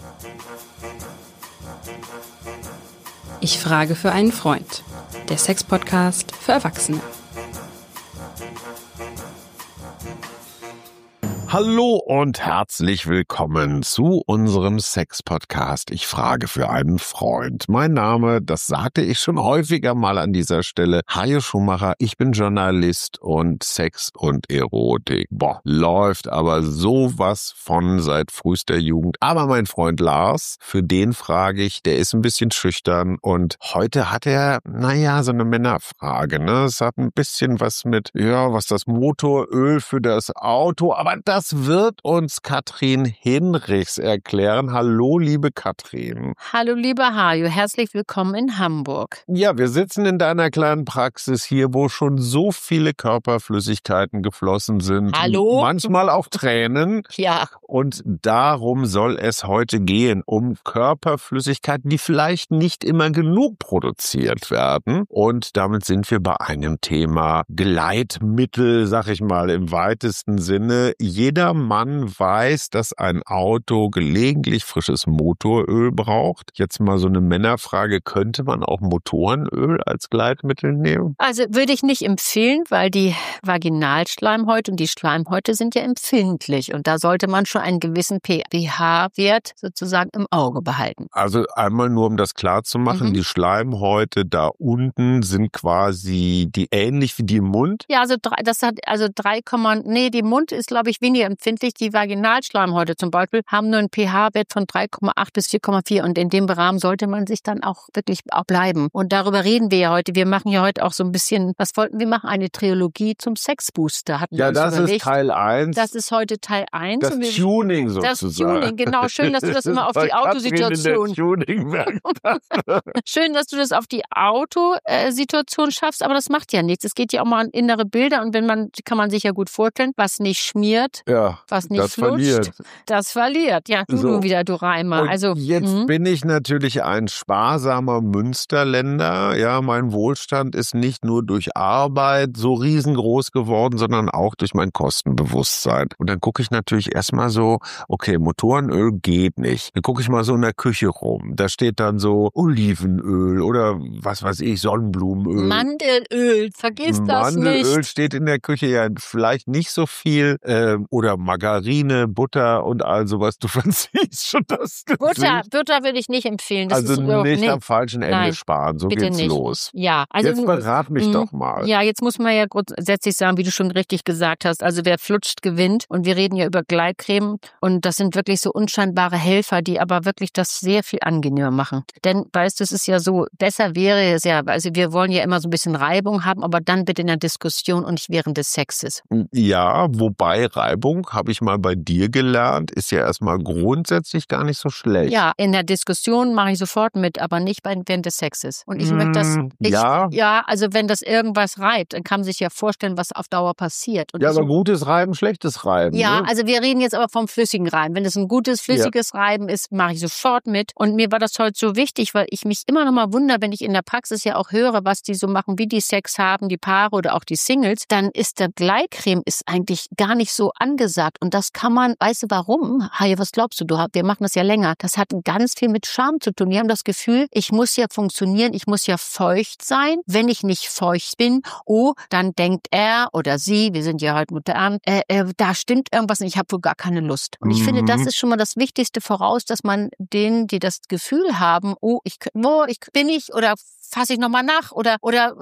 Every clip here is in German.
Ich frage für einen Freund. Der Sex-Podcast für Erwachsene. Hallo und herzlich willkommen zu unserem Sex-Podcast. Ich frage für einen Freund. Mein Name, das sagte ich schon häufiger mal an dieser Stelle, Hajo Schumacher. Ich bin Journalist und Sex und Erotik. Läuft aber sowas von seit frühester Jugend. Aber mein Freund Lars, für den frage ich, der ist ein bisschen schüchtern und heute hat er, so eine Männerfrage. Es hat ein bisschen was mit, was das Motoröl für das Auto, aber das wird uns Katrin Hinrichs erklären. Hallo, liebe Katrin. Hallo, lieber Hajo. Herzlich willkommen in Hamburg. Ja, wir sitzen in deiner kleinen Praxis hier, wo schon so viele Körperflüssigkeiten geflossen sind. Hallo? Manchmal auch Tränen. Ja. Und darum soll es heute gehen, um Körperflüssigkeiten, die vielleicht nicht immer genug produziert werden. Und damit sind wir bei einem Thema Gleitmittel, sag ich mal, im weitesten Sinne. Jeder Mann weiß, dass ein Auto gelegentlich frisches Motoröl braucht. Jetzt mal so eine Männerfrage, könnte man auch Motorenöl als Gleitmittel nehmen? Also würde ich nicht empfehlen, weil die Vaginalschleimhäute und die Schleimhäute sind ja empfindlich. Und da sollte man schon einen gewissen pH-Wert sozusagen im Auge behalten. Also einmal nur, um das klar zu machen, die Schleimhäute da unten sind quasi die ähnlich wie die im Mund? Ja, die Mund ist, glaube ich, weniger empfindlich. Die Vaginalschleimhäute zum Beispiel haben nur einen pH-Wert von 3,8 bis 4,4 und in dem Rahmen sollte man sich dann auch wirklich auch bleiben. Und darüber reden wir ja heute. Wir machen ja heute auch so ein bisschen, was wollten wir machen? Eine Trilogie zum Sexbooster. Das ist Teil 1. Das ist heute Teil 1. Das Tuning sozusagen. Das Tuning, genau. Schön, dass du das immer auf die Autosituation... Schön, dass du das auf die Autosituation schaffst, aber das macht ja nichts. Es geht ja auch mal an innere Bilder und kann man sich ja gut vorstellen, was nicht schmiert, was nicht flutscht, das verliert. Ja, du wieder, du Reimer. Und jetzt bin ich natürlich ein sparsamer Münsterländer. Ja, mein Wohlstand ist nicht nur durch Arbeit so riesengroß geworden, sondern auch durch mein Kostenbewusstsein. Und dann gucke ich natürlich erstmal so, okay, Motorenöl geht nicht. Dann gucke ich mal so in der Küche rum. Da steht dann so Olivenöl oder was weiß ich, Sonnenblumenöl. Mandelöl, vergiss das nicht. Mandelöl steht in der Küche ja vielleicht nicht so viel. Oder Margarine, Butter und all sowas. Du verziehst schon das Gesicht. Butter würde ich nicht empfehlen. Das also ist nicht am falschen Ende sparen. So geht's nicht. Los. Ja, also jetzt berat mich doch mal. Ja, jetzt muss man ja grundsätzlich sagen, wie du schon richtig gesagt hast. Also wer flutscht, gewinnt. Und wir reden ja über Gleitcreme. Und das sind wirklich so unscheinbare Helfer, die aber wirklich das sehr viel angenehmer machen. Denn, weißt du, es ist ja so, besser wäre es ja, also wir wollen ja immer so ein bisschen Reibung haben, aber dann bitte in der Diskussion und nicht während des Sexes. Ja, wobei Reibung, habe ich mal bei dir gelernt, ist ja erstmal grundsätzlich gar nicht so schlecht. Ja, in der Diskussion mache ich sofort mit, aber nicht während des Sexes. Und ich möchte das... also wenn das irgendwas reibt, dann kann man sich ja vorstellen, was auf Dauer passiert. Und aber gutes Reiben, schlechtes Reiben. Ja, ne? Also wir reden jetzt aber vom flüssigen Reiben. Wenn es ein gutes, flüssiges Reiben ist, mache ich sofort mit. Und mir war das heute so wichtig, weil ich mich immer noch mal wundere, wenn ich in der Praxis ja auch höre, was die so machen, wie die Sex haben, die Paare oder auch die Singles, dann ist der Gleitcreme ist eigentlich gar nicht so angesagt. Und das kann man, weißt du warum? Hajo, was glaubst du? Wir machen das ja länger. Das hat ganz viel mit Scham zu tun. Wir haben das Gefühl, ich muss ja funktionieren, ich muss ja feucht sein. Wenn ich nicht feucht bin, dann denkt er oder sie, wir sind ja heute modern, da stimmt irgendwas und ich habe wohl gar keine Lust. Und ich finde, das ist schon mal das Wichtigste voraus, dass man denen, die das Gefühl haben, bin ich oder fasse ich nochmal nach oder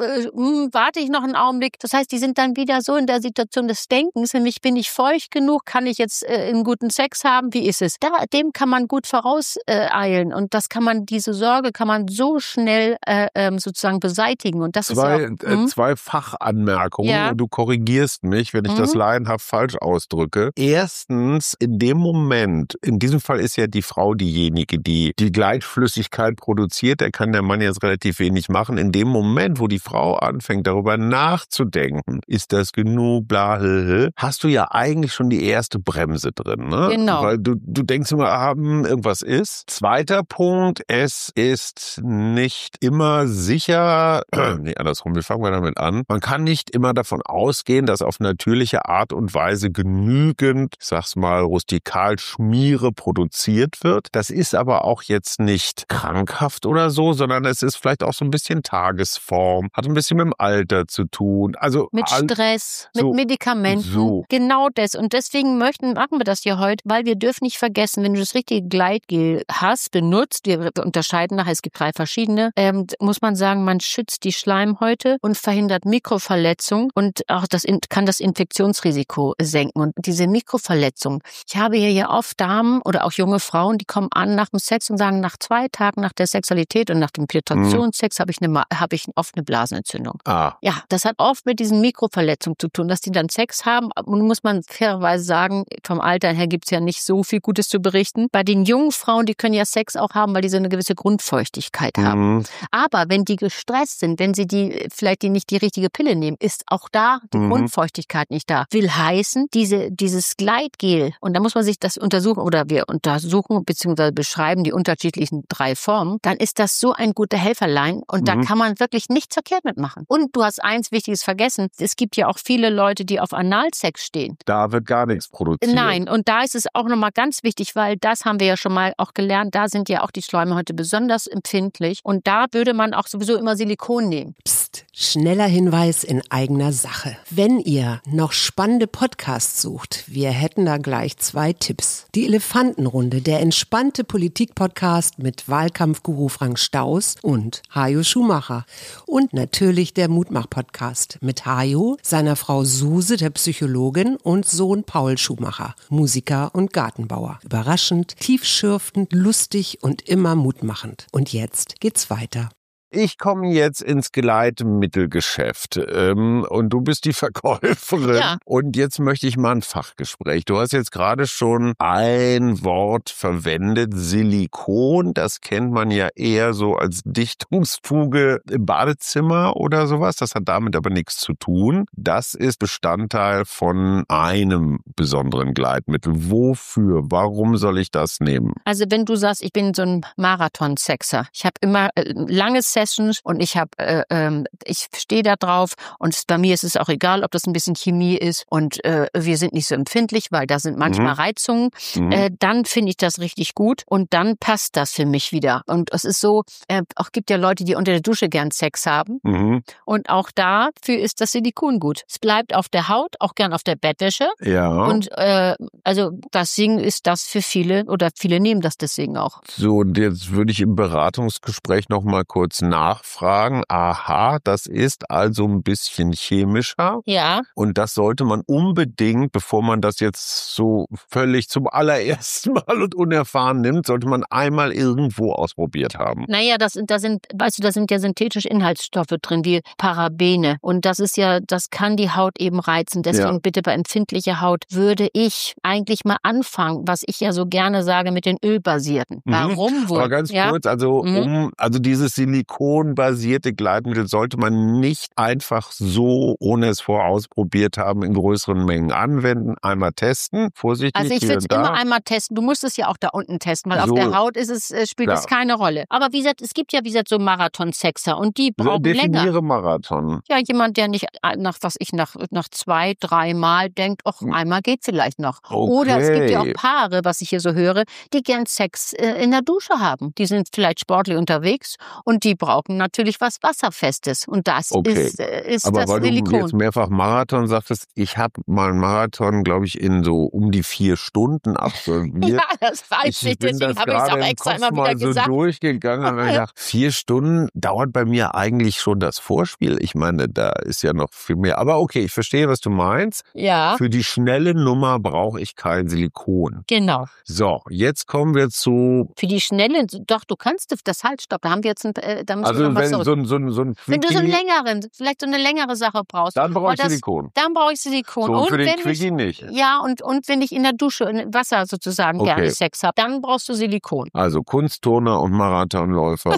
warte ich noch einen Augenblick. Das heißt, die sind dann wieder so in der Situation des Denkens, nämlich bin ich feucht genug, kann ich jetzt einen guten Sex haben, wie ist es? Dem kann man gut vorauseilen und diese Sorge kann man so schnell sozusagen beseitigen. Und das zwei Fachanmerkungen. Ja. Du korrigierst mich, wenn ich das laienhaft falsch ausdrücke. Erstens, in diesem Fall ist ja die Frau diejenige, die die Gleitflüssigkeit produziert. Da kann der Mann jetzt relativ wenig machen. In dem Moment, wo die Frau anfängt, darüber nachzudenken, ist das genug, bla, hast du ja eigentlich eigentlich schon die erste Bremse drin, ne? Genau. Weil du denkst immer, irgendwas ist. Zweiter Punkt, es ist nicht immer sicher, nee, andersrum, wie fangen wir damit an? Man kann nicht immer davon ausgehen, dass auf natürliche Art und Weise genügend, ich sag's mal, rustikal Schmiere produziert wird. Das ist aber auch jetzt nicht krankhaft oder so, sondern es ist vielleicht auch so ein bisschen Tagesform, hat ein bisschen mit dem Alter zu tun. Also mit Stress, mit Medikamenten. So. Genau das. Und deswegen machen wir das hier heute, weil wir dürfen nicht vergessen, wenn du das richtige Gleitgel benutzt, wir unterscheiden nachher, es gibt 3 verschiedene, muss man sagen, man schützt die Schleimhäute und verhindert Mikroverletzungen und auch kann das Infektionsrisiko senken. Und diese Mikroverletzungen, ich habe hier ja oft Damen oder auch junge Frauen, die kommen an nach dem Sex und sagen, nach 2 Tagen nach der Sexualität und nach dem Penetrationssex habe ich oft eine Blasenentzündung. Ja, das hat oft mit diesen Mikroverletzungen zu tun, dass die dann Sex haben. Und muss man fairerweise sagen, vom Alter her gibt's ja nicht so viel Gutes zu berichten. Bei den jungen Frauen, die können ja Sex auch haben, weil die so eine gewisse Grundfeuchtigkeit haben. Aber wenn die gestresst sind, wenn sie vielleicht nicht die richtige Pille nehmen, ist auch da die Grundfeuchtigkeit nicht da. Will heißen, dieses Gleitgel, und da muss man sich das untersuchen, oder wir untersuchen bzw. beschreiben die unterschiedlichen 3 Formen, dann ist das so ein guter Helferlein und da kann man wirklich nichts verkehrt mitmachen. Und du hast eins Wichtiges vergessen, es gibt ja auch viele Leute, die auf Analsex stehen. Da wird gar nichts produziert. Nein, und da ist es auch nochmal ganz wichtig, weil das haben wir ja schon mal auch gelernt, da sind ja auch die Schleimhäute besonders empfindlich und da würde man auch sowieso immer Silikon nehmen. Psst, schneller Hinweis in eigener Sache. Wenn ihr noch spannende Podcasts sucht, wir hätten da gleich 2 Tipps. Die Elefantenrunde, der entspannte Politik-Podcast mit Wahlkampfguru Frank Staus und Hajo Schumacher. Und natürlich der Mutmach-Podcast mit Hajo, seiner Frau Suse, der Psychologin, und Sohn Paul Schumacher, Musiker und Gartenbauer. Überraschend, tiefschürfend, lustig und immer mutmachend. Und jetzt geht's weiter. Ich komme jetzt ins Gleitmittelgeschäft und du bist die Verkäuferin. Ja. Und jetzt möchte ich mal ein Fachgespräch. Du hast jetzt gerade schon ein Wort verwendet, Silikon. Das kennt man ja eher so als Dichtungsfuge im Badezimmer oder sowas. Das hat damit aber nichts zu tun. Das ist Bestandteil von einem besonderen Gleitmittel. Wofür? Warum soll ich das nehmen? Also wenn du sagst, ich bin so ein Marathon-Sexer. Ich habe immer lange Sessions und ich stehe da drauf und bei mir ist es auch egal, ob das ein bisschen Chemie ist und wir sind nicht so empfindlich, weil da sind manchmal Reizungen. Dann finde ich das richtig gut und dann passt das für mich wieder. Und es ist so, auch gibt ja Leute, die unter der Dusche gern Sex haben und auch dafür ist das Silikon gut. Es bleibt auf der Haut, auch gern auf der Bettwäsche. Ja. Und also deswegen ist das für viele oder viele nehmen das deswegen auch. So, und jetzt würde ich im Beratungsgespräch noch mal kurz nachfragen. Aha, das ist also ein bisschen chemischer. Ja. Und das sollte man unbedingt, bevor man das jetzt so völlig zum allerersten Mal und unerfahren nimmt, sollte man einmal irgendwo ausprobiert haben. Naja, da sind ja synthetische Inhaltsstoffe drin, wie Parabene. Und das kann die Haut eben reizen. Deswegen bitte bei empfindlicher Haut würde ich eigentlich mal anfangen, was ich ja so gerne sage, mit den ölbasierten. Warum wohl? Aber ganz kurz, also dieses silikonbasierte Gleitmittel sollte man nicht einfach so, ohne es vorher ausprobiert haben, in größeren Mengen anwenden. Einmal testen, vorsichtig. Also ich würde es immer einmal testen. Du musst es ja auch da unten testen, weil auf der Haut spielt es keine Rolle. Aber wie gesagt, es gibt ja so Marathon-Sexer und die brauchen länger. Definiere Marathon. Ja, jemand, der nicht nach 2, 3 Mal denkt, einmal geht vielleicht noch. Okay. Oder es gibt ja auch Paare, was ich hier so höre, die gern Sex in der Dusche haben. Die sind vielleicht sportlich unterwegs und die brauchen natürlich was Wasserfestes. Und das ist aber das weil Silikon. Du jetzt mehrfach Marathon sagtest, ich habe mal einen Marathon, glaube ich, in so um die 4 Stunden absolviert. Ja, das weiß ich, deswegen habe ich es auch extra immer wieder gesagt. So durchgegangen und gedacht, 4 Stunden dauert bei mir eigentlich schon das Vorspiel. Ich meine, da ist ja noch viel mehr. Aber okay, ich verstehe, was du meinst. Ja. Für die schnelle Nummer brauche ich kein Silikon. Genau. So, jetzt kommen wir zu... Für die schnelle, doch, du kannst das Stopp, da dann musst Also du noch was wenn zurück. so ein Wenn du Quickie, vielleicht so eine längere Sache brauchst. dann brauche ich Weil Silikon. Dann brauche ich Silikon. So, und für den wenn Quickie nicht. Ja, und wenn ich in der Dusche, in Wasser sozusagen Okay. gerne Sex habe, dann brauchst du Silikon. Also Kunstturner und Marathonläufer.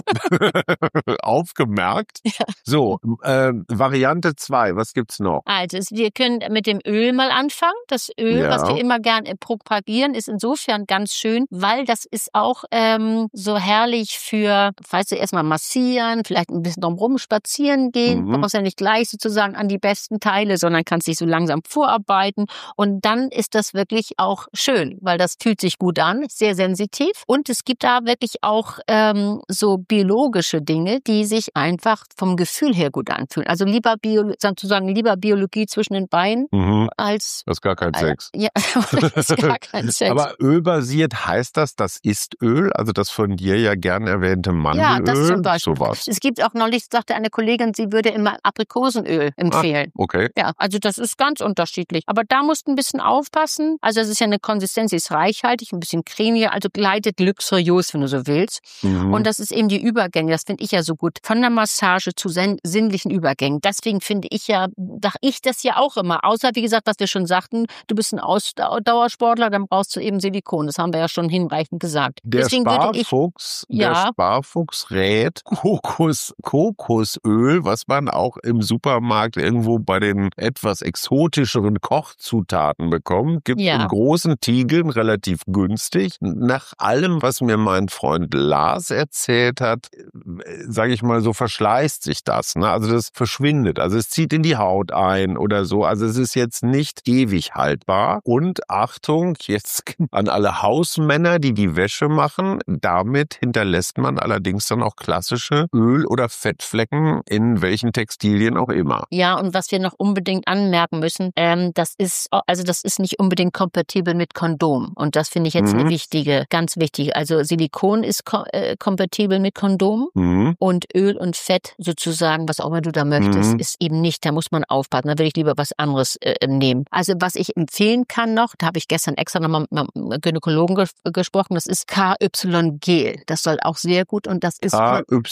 Aufgemerkt. Ja. So, Variante 2, was gibt's noch? Also, wir können mit dem Öl mal anfangen. Das Öl, Ja. was wir immer gern propagieren, ist insofern ganz schön, weil das ist auch so herrlich für, weißt du, erstmal massieren, vielleicht ein bisschen drumherum spazieren gehen. Du brauchst ja nicht gleich sozusagen an die besten Teile, sondern kannst dich so langsam vorarbeiten. Und dann ist das wirklich auch schön, weil das fühlt sich gut an, sehr sensitiv. Und es gibt da wirklich auch so biologische Dinge, die sich einfach vom Gefühl her gut anfühlen. Also lieber Biologie zwischen den Beinen als... Das ist gar kein Sex. Ja, das ist gar kein Sex. Aber ölbasiert heißt das ist Öl? Also das von dir ja gern erwähnte Mandelöl? Ja, das zum Beispiel. Sowas. Es gibt auch neulich, sagte eine Kollegin, sie würde immer Aprikosenöl empfehlen. Okay. Ja, also das ist ganz unterschiedlich. Aber da musst du ein bisschen aufpassen. Also es ist ja eine Konsistenz, die ist reichhaltig, ein bisschen cremiger, also gleitet luxuriös, wenn du so willst. Und das ist eben die Übergänge, das finde ich ja so gut. Von der Massage zu sinnlichen Übergängen. Deswegen finde ich das ja auch immer. Außer, wie gesagt, was wir schon sagten, du bist ein Ausdauersportler, dann brauchst du eben Silikon. Das haben wir ja schon hinreichend gesagt. Der Deswegen Sparfuchs rät Kokosöl, was man auch im Supermarkt irgendwo bei den etwas exotischeren Kochzutaten bekommt, gibt in großen Tiegeln relativ günstig. Nach allem, was mir mein Freund Lars erzählt hat, sage ich mal, so verschleißt sich das. Ne? Also das verschwindet. Also es zieht in die Haut ein oder so. Also es ist jetzt nicht ewig haltbar. Und Achtung, jetzt an alle Hausmänner, die die Wäsche machen, damit hinterlässt man allerdings dann auch klassische Öl- oder Fettflecken in welchen Textilien auch immer. Ja, und was wir noch unbedingt anmerken müssen, das ist nicht unbedingt kompatibel mit Kondom. Und das finde ich jetzt eine ganz wichtige. Also Silikon ist kompatibel mit Kondom und Öl und Fett sozusagen, was auch immer du da möchtest, ist eben nicht. Da muss man aufpassen. Da will ich lieber was anderes nehmen. Also was ich empfehlen kann noch, da habe ich gestern extra nochmal mit einem Gynäkologen gesprochen, das ist KY-Gel. Das soll auch sehr gut und das ist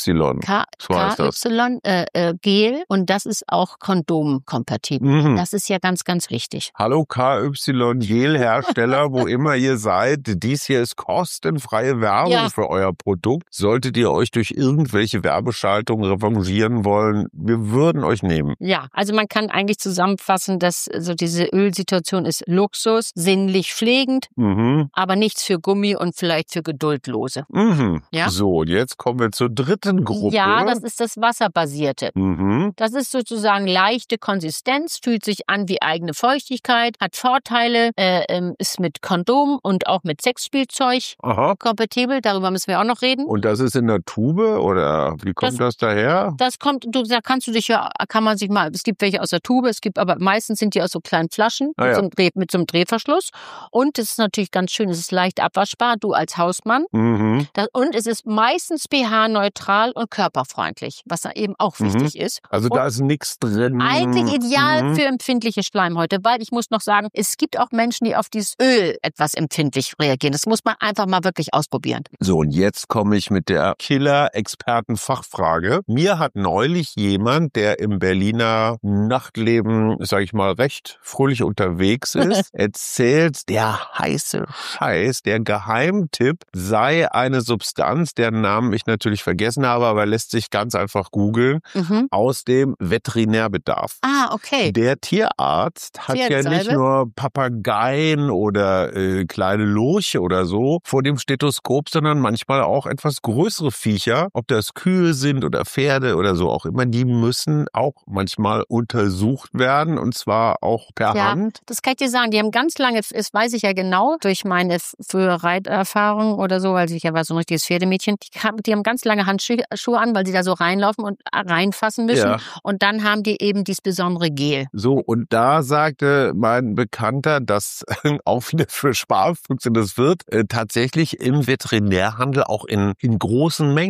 KY-Gel und das ist auch kondomkompatibel. Das ist ja ganz, ganz wichtig. Hallo KY-Gel-Hersteller, wo immer ihr seid, dies hier ist kostenfreie Werbung für euer Produkt. Solltet ihr euch durch irgendwelche Werbeschaltungen revanchieren wollen, wir würden euch nehmen. Ja, also man kann eigentlich zusammenfassen, dass so diese Ölsituation ist Luxus, sinnlich pflegend, aber nichts für Gummi und vielleicht für Geduldlose. Ja? So, und jetzt kommen wir zur dritten Gruppe. Ja, das ist das Wasserbasierte. Das ist sozusagen leichte Konsistenz, fühlt sich an wie eigene Feuchtigkeit, hat Vorteile, ist mit Kondom und auch mit Sexspielzeug kompatibel. Darüber müssen wir auch noch reden. Und das ist in der Tube oder wie kommt das daher? Das kommt, kann man sich mal, es gibt welche aus der Tube, aber meistens sind die aus so kleinen Flaschen mit so einem Drehverschluss. Und es ist natürlich ganz schön, es ist leicht abwaschbar, du als Hausmann. Und es ist meistens pH-neutral und körperfreundlich, was da eben auch wichtig ist. Also da ist nichts drin. Eigentlich ideal für empfindliche Schleimhäute, weil ich muss noch sagen, es gibt auch Menschen, die auf dieses Öl etwas empfindlich reagieren. Das muss man einfach mal wirklich ausprobieren. So, und jetzt komme ich mit der Killer-Experten-Fachfrage. Mir hat neulich jemand, der im Berliner Nachtleben, sage ich mal, recht fröhlich unterwegs ist, erzählt, der heiße Scheiß, der Geheimtipp sei eine Substanz, deren Namen ich natürlich vergessen habe, aber lässt sich ganz einfach googeln, aus dem Veterinärbedarf. Ah, okay. Der Tierarzt hat ja nicht nur Papageien oder kleine Lurche oder so vor dem Stethoskop, sondern manchmal auch etwas größere Viecher, ob das Kühe sind oder Pferde oder so auch immer, die müssen auch manchmal untersucht werden und zwar auch per Hand. Das kann ich dir sagen, die haben ganz lange, das weiß ich ja genau, durch meine frühere Reiterfahrung oder so, weil ich ja war so ein richtiges Pferdemädchen, die haben ganz lange Handschuhe an, weil sie da so reinlaufen und reinfassen müssen. Ja. Und dann haben die eben dieses besondere Gel. So, und da sagte mein Bekannter, dass auch wieder für Sparfüchse das wird, tatsächlich im Veterinärhandel auch in großen Mengen. Also du kannst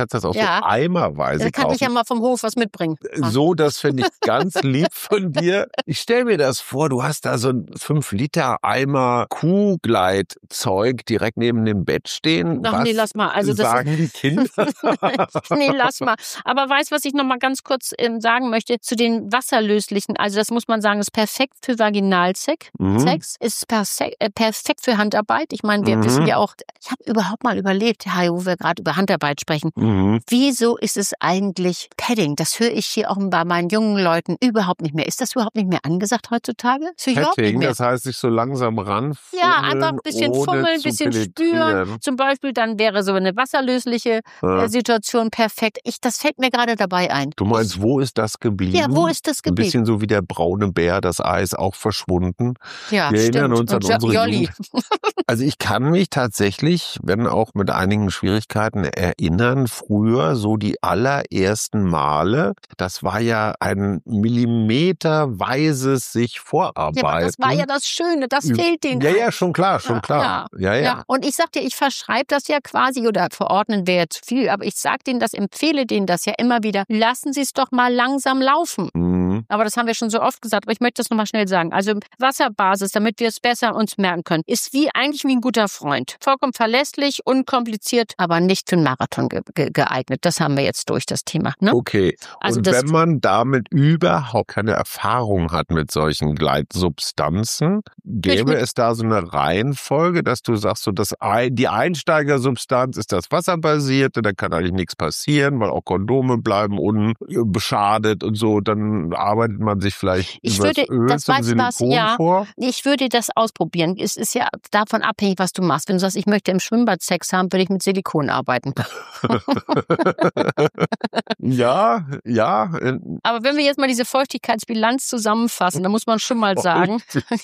kannst das auch so eimerweise Da kann kaufen. ich ja mal vom Hof was mitbringen. So, das finde ich ganz lieb von dir. Ich stelle mir das vor, du hast da so ein 5-Liter-Eimer Kuhgleitzeug direkt neben dem Bett stehen. Ach nee, lass mal. Also das sagen die Kinder? Nee, lass mal. Aber weißt du, was ich noch mal ganz kurz sagen möchte zu den wasserlöslichen? Also das muss man sagen, ist perfekt für Vaginalsex. Ist perfekt für Handarbeit. Ich meine, wir wissen ja auch, ich habe überhaupt mal überlegt, wo wir gerade über Handarbeit sprechen. Wieso ist es eigentlich Padding? Das höre ich hier auch bei meinen jungen Leuten überhaupt nicht mehr. Ist das überhaupt nicht mehr angesagt heutzutage? Padding, das heißt, sich so langsam ranfummeln. Ja, einfach ein bisschen fummeln, ein bisschen spüren. Zum Beispiel, dann wäre so eine wasserlösliche Situation perfekt. Das fällt mir gerade dabei ein. Du meinst, wo ist das geblieben? Ja, wo ist das geblieben? Ein bisschen so wie der braune Bär, das Ei ist auch verschwunden. Ja, wir erinnern stimmt. uns an unsere Jugend. Also ich kann mich tatsächlich, wenn auch mit einigen Schwierigkeiten, erinnern, früher so die allerersten Male, das war ja ein millimeterweises sich vorarbeiten. Ja, aber das war ja das Schöne, das fehlt denen. Ja, schon klar. Ja. Und ich sag dir, ich verschreibe das ja quasi, oder verordnen wäre zu viel, aber ich sag denen das, empfehle denen das ja immer wieder, lassen Sie es doch mal langsam laufen. Aber das haben wir schon so oft gesagt, aber ich möchte das nochmal schnell sagen. Also Wasserbasis, damit wir es besser uns merken können, ist eigentlich wie ein guter Freund. Vollkommen verlässlich, unkompliziert, aber nicht für einen Marathon geeignet. Das haben wir jetzt durch, das Thema. Ne? Okay. Also und wenn man damit überhaupt keine Erfahrung hat mit solchen Gleitsubstanzen, gäbe es da so eine Reihenfolge, dass du sagst, so die Einsteigersubstanz ist das Wasserbasierte, da kann eigentlich nichts passieren, weil auch Kondome bleiben unbeschadet und so, dann arbeitet man sich vielleicht über das Öl zum Silikon vor? Ich würde das ausprobieren. Es ist ja davon abhängig, was du machst. Wenn du sagst, ich möchte im Schwimmbad Sex haben, würde ich mit Silikon arbeiten. Ja. Aber wenn wir jetzt mal diese Feuchtigkeitsbilanz zusammenfassen, dann muss man schon mal sagen,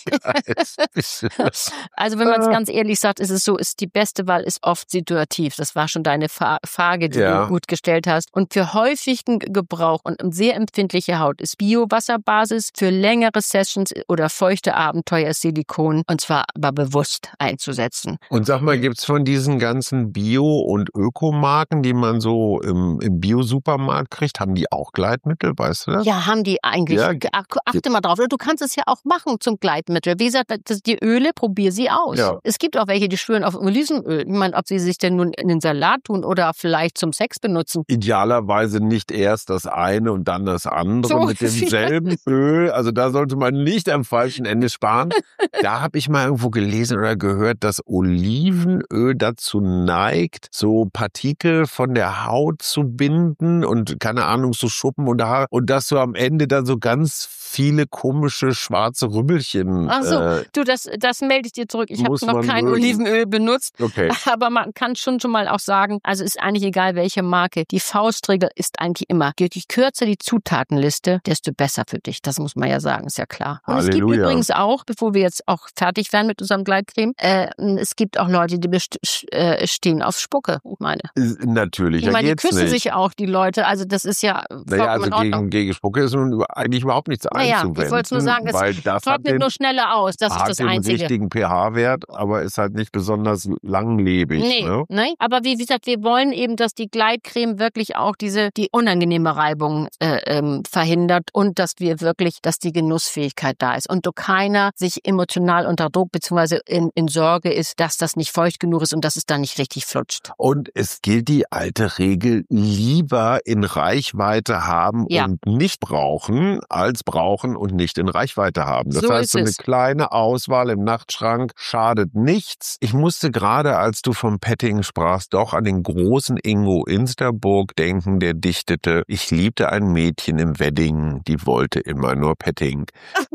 also wenn man es ganz ehrlich sagt, ist es so, die beste Wahl ist oft situativ. Das war schon deine Frage, die du gut gestellt hast. Und für häufigen Gebrauch und sehr empfindliche Haut ist Bio-Wasserbasis, für längere Sessions oder feuchte Abenteuer ist Silikon, und zwar aber bewusst einzusetzen. Und sag mal, gibt's von diesen ganzen Bio- und Ökomarken, die man so im Bio-Supermarkt kriegt, haben die auch Gleitmittel, weißt du das? Ja, haben die eigentlich. Ja. Achte mal drauf. Du kannst es ja auch machen zum Gleitmittel. Wie gesagt, die Öle, probier sie aus. Ja. Es gibt auch welche, die schwören auf Olivenöl. Ich meine, ob sie sich denn nun in den Salat tun oder vielleicht zum Sex benutzen. Idealerweise nicht erst das eine und dann das andere so mit demselben Öl. Also da sollte man nicht am falschen Ende sparen. Da habe ich mal irgendwo gelesen oder gehört, dass Olivenöl dazu neigt, so Partikel von der Haut zu binden und keine Ahnung, so Schuppen und Haare, und dass du am Ende dann so ganz viele komische schwarze Rübbelchen. Ach so, das melde ich dir zurück. Ich habe noch kein Olivenöl benutzt. Okay. Aber man kann schon mal auch sagen, also ist eigentlich egal, welche Marke. Die Faustregel ist eigentlich immer, je kürzer die Zutatenliste, desto besser für dich. Das muss man ja sagen, ist ja klar. Und es gibt übrigens auch, bevor wir jetzt auch fertig werden mit unserem Gleitcreme, es gibt auch Leute, die stehen auf Spucke, ich meine. Natürlich, ich meine, die küssen sich auch, die Leute. Also das ist ja also gegen Spucke ist nun eigentlich überhaupt nichts einzuwenden. Ich wollte es nur sagen, es trocknet nur schneller aus. Das ist das Einzige. Hat den richtigen pH-Wert, aber ist halt nicht besonders langlebig. Nee. Aber wie gesagt, wir wollen eben, dass die Gleitcreme wirklich auch die unangenehme Reibung verhindert und dass die Genussfähigkeit da ist. Und keiner sich emotional unter Druck bzw. in Sorge ist, dass das nicht feucht genug ist und dass es dann nicht richtig flutscht. Und es gilt die alte Regel, lieber in Reichweite haben und nicht brauchen, als brauchen und nicht in Reichweite haben. Das heißt, so eine kleine Auswahl im Nachtschrank schadet nichts. Ich musste gerade, als du vom Petting sprachst, doch an den großen Ingo Insterburg denken, der dichtete: Ich liebte ein Mädchen im Wedding, die wollte immer nur Petting.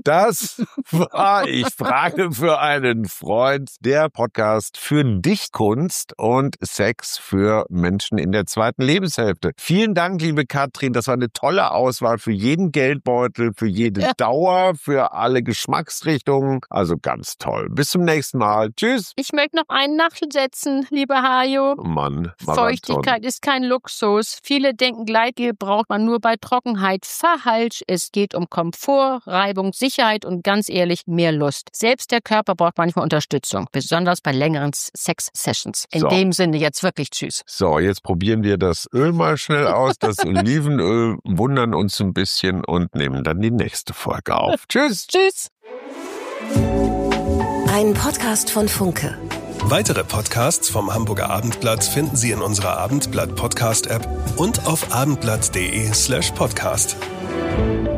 Das war Ich frage für einen Freund, der Podcast für Dichtkunst und Sex für Menschen in der zweiten Lebenshälfte. Vielen Dank, liebe Katrin. Das war eine tolle Auswahl für jeden Geldbeutel, für jede Dauer, für alle Geschmacksrichtungen. Also ganz toll. Bis zum nächsten Mal. Tschüss. Ich möchte noch einen nachsetzen, lieber Hajo. Mann, Feuchtigkeit ist kein Luxus. Viele denken, Gleitgel braucht man nur bei Trockenheit. Falsch. Es geht um Komfort, Reibung, Sicherheit und ganz ehrlich, mehr Lust. Selbst der Körper braucht manchmal Unterstützung, besonders bei längeren Sex-Sessions. In dem Sinne jetzt wirklich tschüss. So, jetzt probieren wir das Öl mal schnell aus, das Olivenöl, wundern uns ein bisschen und nehmen dann die nächste Folge auf. Tschüss. Tschüss. Ein Podcast von Funke. Weitere Podcasts vom Hamburger Abendblatt finden Sie in unserer Abendblatt-Podcast-App und auf abendblatt.de/podcast.